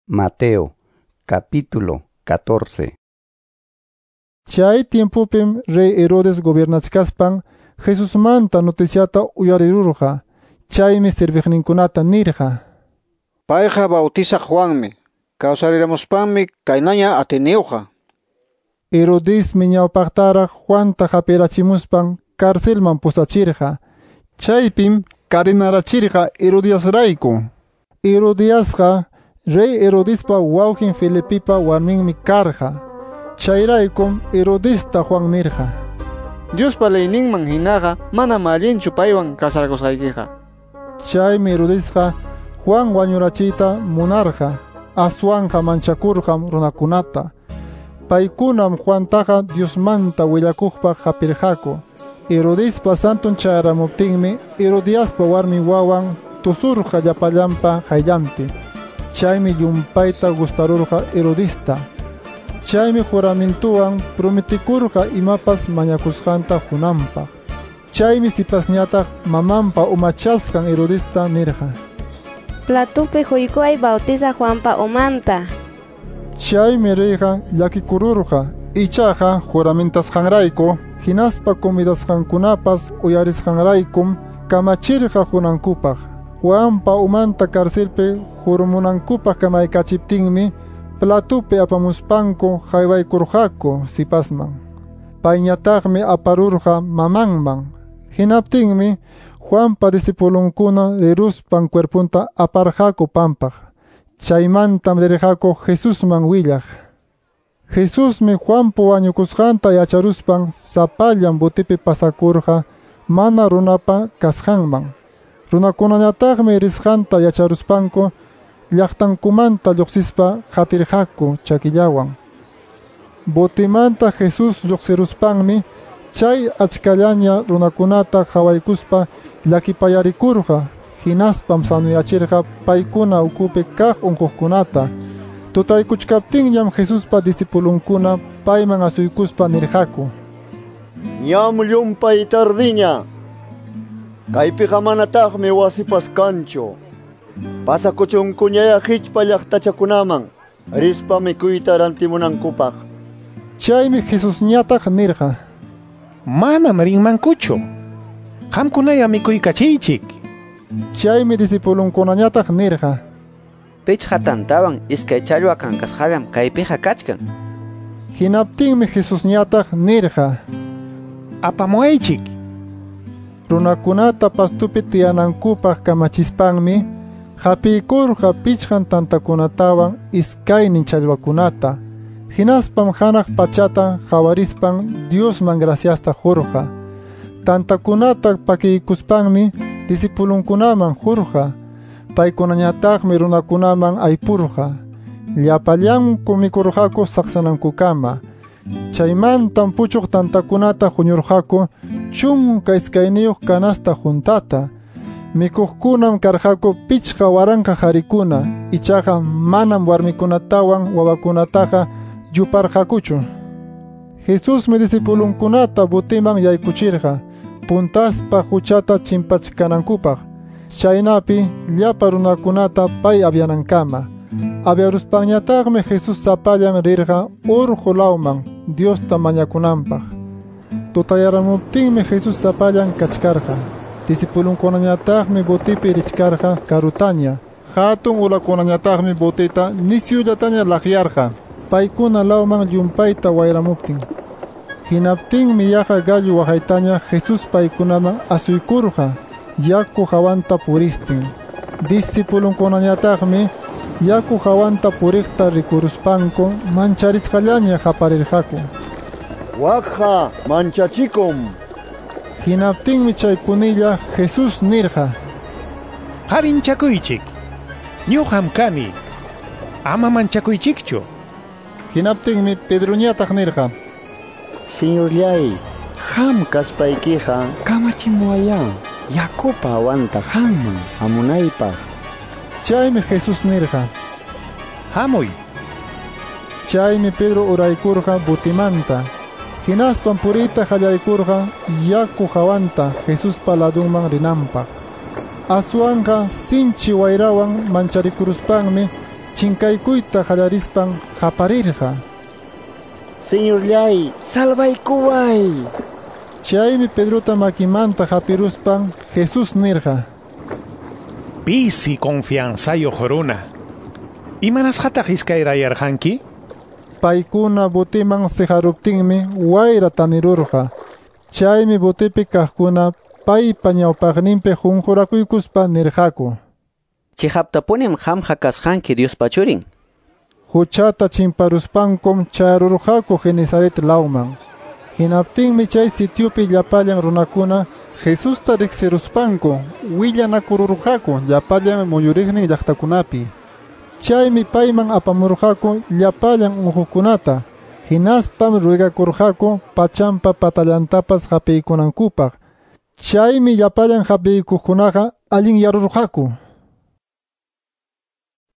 Mateo, capítulo 14. Chay tiempopim rey Herodes gobernachkaspan Jesus manta noticiata uyarirurja. Chaymi servigninkunata nirja. Payqa bautizaq Juanmi, kawsarimuspanmi kaynaña Ateneuqa. Herodes ñawpaqtaraq Juanta hapirachimuspan karcelman pusachirja. Chaypim cadenarachirja Herodiasrayku. Herodiasqa rey Herodespa wawqin Felipipa warminmi karja. Chayraykum Herodesta Juan nirja. Diospa leyninman hinaqa mana mallinchu paywan kasarkusqaykiqa. Chaymi Herodesqa Juan wañurachiyta munarja. Aswanja manchakurjam runakunata. Paykunam Juantaqa Diosmanta willakuqpaq hapirqaku. Herodespa santun chayramuptinmi Herodiaspa warmi wawan tusurja llapallanpa hayllanpi. Chaymi yumpayta gustarurja Herodesta. Chaymi juramentuwan prometikurja imapas mañakusqanta hunanpaq. Chaymi sipasñataq mamanpa umachasqan Herodesta nirja. Platupi huykuay bautiza Juanpa umanta. Chaymi reyqa llakikururja. Ichaqa juramentasqanrayku hinaspa comidasqankunapas uyarisqanraykum kamachirja hunankupaq. Juanpa umanta karcelpi jurumunankupaq kamaykachiptinmi platupi apamuspanku haywaykurqaku sipasman. Payñataqmi aparurqa mamanman. Hinaptinmi Juanpa disipulunkuna riruspan cuerpunta aparqaku pampaq. Chaymantam rirqaku Jesusman willaq. Jesusmi Juanpa wañukusqanta yacharuspan sapallan butipi pasakurqa mana runapa kasqanman. Runakunañataqmi risqanta yacharuspanku llaqtankumanta lluqsispa hatirqaku chakillawan. Botimanta Jesus lluqsiruspanmi chay achkallaña runakunata hawaykuspa llakipayarikurqa. Hinaspam sanuyachirqa paykuna ukupi kaq unquqkunata. Tutaykuchkaptinñam Jesuspa disipulunkuna payman asuykuspa nirqaku. Ñam llumpay tardiña. Kaypiqa manataqmi wasipas kanchu. Pasakuchunkuñaya hichpa llaqtachakunaman rispa mikuyta rantimunankupaq. Chaymi Jesusñataq nirqa. Manam rinmankuchu. Qamkunaya mikuykachiychik. Chaymi disipulunkunañataq nirqa. Pichqa tantawan iskay challwa kankasqallam kaypiqa kachkan. Hinaptinmi Jesusñataq nirqa. Apamuaychik. Runakunata pastupi tiyanankupaq kamachispanmi hapiykurqa pichqan tantakunatawan iskaynin challwakunata. Hinaspam hanaq pachata hawarispan Diosman graciasta hurqa. Tantakunata pakiykuspanmi disipulunkunaman hurqa. Paykunañataqmi runakunaman aypurqa. Llapallanku mikurqaku saqsanankukama. Chaymantam puchuq tantakunata huñurqaku chunka iskayniyuq kanasta juntata. Mikuqkunam karqaku pichqa waranqa harikuna. Ichaqa manam warmikunatawan wawakunataqa yuparqakuchu. Jesusmi disipulunkunata butiman yaykuchirqa. Puntaspa huchata chimpachkanankupaq. Chaynapi llapa runakunata pay abyanankama. Abyaruspanñataqmi Jesus sapallan rirqa urqu lawman Diosta mañakunanpaq. Tutayaramuptinmi Jesus sapallan kachkarqa. Disipulunkunañataqmi butipi richkarqa karutaña. Hatun ulakunañataqmi butita nisyullataña laqyarqa. Paykuna lawman llumpayta wayramuptin. Hinaptinmi yaqa gallu waqaytaña Jesus paykunaman asuykurqa. Yaku hawanta puristin. Disipulunkunañataqmi yaku hawanta puriqta rikuruspanku mancharisqallaña haparirqaku. Waqha manchachikum. Hinaptinmi chaypunilla Jesus nirqa. Qarinchakuychik. Ñuqam kani. Ama manchakuychikchu. Hinaptinmi Pedroñataq nirqa. Señorllay, ham kaspaykiqa kamachimuwaya. Yakupa awanta hamman hamunaypaq. Chaymi Jesus nirqa. Hamuy. Chaymi Pedro uraykurqa butimanta. Hinaspan purita hallaykurqa yaku hawanta Jesuspa ladunman rinanpaq. Aswanqa sinchi wayrawan mancharikuruspaqmi chinkaykuyta qallarispan qaparirqa. Señorllay, salvaykuway. Chaymi Pedrota makimanta hapiruspan Jesús nirqa: Pisi confianzayoq runa. Imanasqataq iskayrayarqanki? Paykuna botiman siharuptinmi wayra tanirurqa. Chaymi botipi kaqkuna paypa ñawpaqninpi junjurakuykuspa nirqaku: Chihaptapunim hamqa kasqanki Diospa churin. Huchata chimparuspankum charurqaku Genesaret lawman. Hinaptinmi chay sitiopi llapallan runakuna Jesusta riqsiruspanku willanakururqaku llapallan muyuriqnin llaqtakunapi. Chaymi payman apamurqaku llapallan uhukunata. Hinaspam ruegakurqaku pachanpa patallantapas hapiykunankupaq. Chaymi llapallan hapiykuqkunaqa allin yarurqaku.